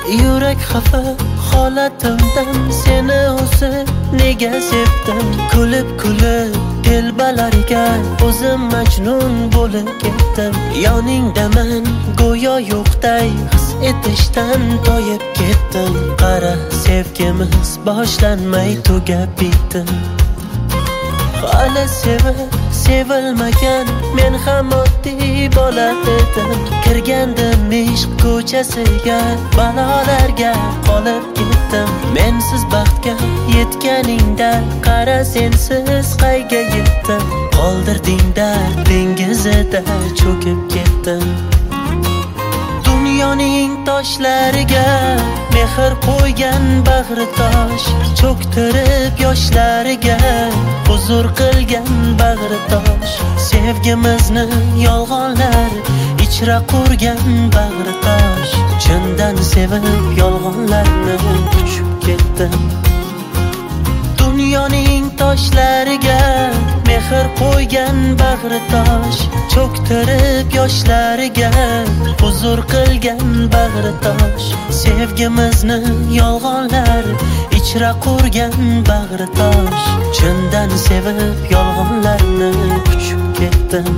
Yurak xafa holatimdan seni o'zi nega sevdim. Kulib telbalariga o'zim majnun bo'lib ketdim. Yoningdaman go'yo yo'qday his etishdan toyib ketdim. Qara sevgimiz boshlanmay tugab bitdi. Hali sevilmagan men ham oddiy bola edim. Kirgandim ishq ko'chasiga, balolarga qolib ketdim. Mensiz baxtga yetganingda qara sensiz qayga yetdim. Qoldirdingda dengizida cho'kib ketdim. Dunyoning toshlariga mehr qo'ygan bag'ri tosh, cho'ktirib yoshlariga huzur qilgan bag'ri tosh. Sevgimizni yolg'onlar ichra qurgan bag'ri tosh. Chindan sevib yolg'onlarni tushib ketdim. Dunyoning toshlariga mehr qo'ygan bag'ri tosh, cho'ktirib yoshlariga huzur qilgan bag'ri tosh. Sevgimizni yolg'onlar ichra qurgan bag'ri tosh. Chindan sevib yolg'onlarni tushib ketdim.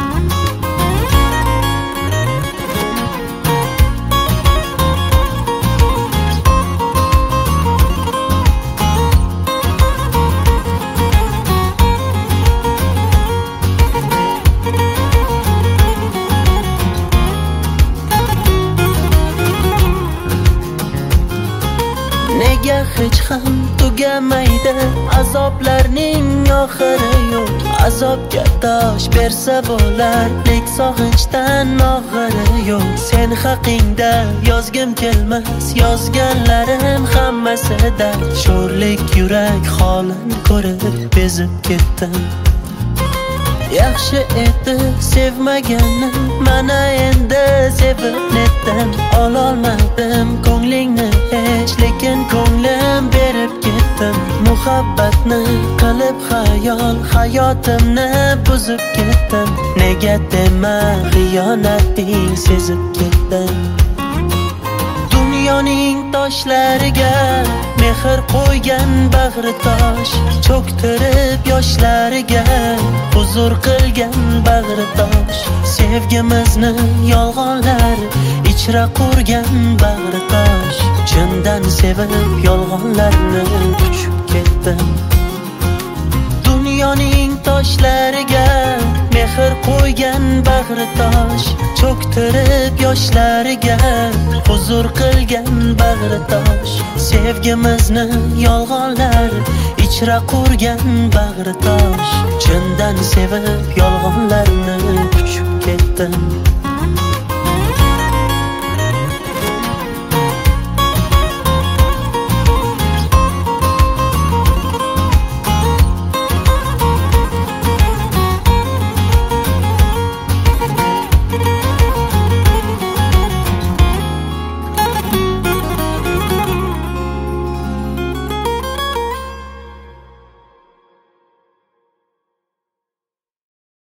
Nega hech ham tugamaydi azoblarning oxiri yo'q. Azobga dosh bersa bo'lar, lek sog'inchdan og'iri yo'q. Sen haqingda yozgim kelmas, yozganlarim hammasida sho'rlik yurak holin ko'rib bezib ketdim. Yaxshi edi sevmaganim, mana endi sevib netdim. Ololmadim ko'nglingni hech, lekin ko'nglim berib ketdim. Muhabbatni qilib xayol, hayotimni buzib ketdim. Nega dema xiyonating sezib ketdim. Dunyoning toshlariga mehr qo'ygan bag'ri tosh, cho'ktirib yoshlariga huzur qilgan bag'ri tosh. Sevgimizni yolg'onlar ichra qurgan bag'ri tosh. Chindan sevib yolg'onlarni tushib ketdim. Dunyoning toshlariga mehr qo'ygan bag'ri tosh, cho'ktirib yoshlariga huzur qilgan bag'ri tosh. Sevgimizni yolg'onlar ichra qurgan bag'ri tosh. Chindan sevib yolg'onlarni tushib ketdim.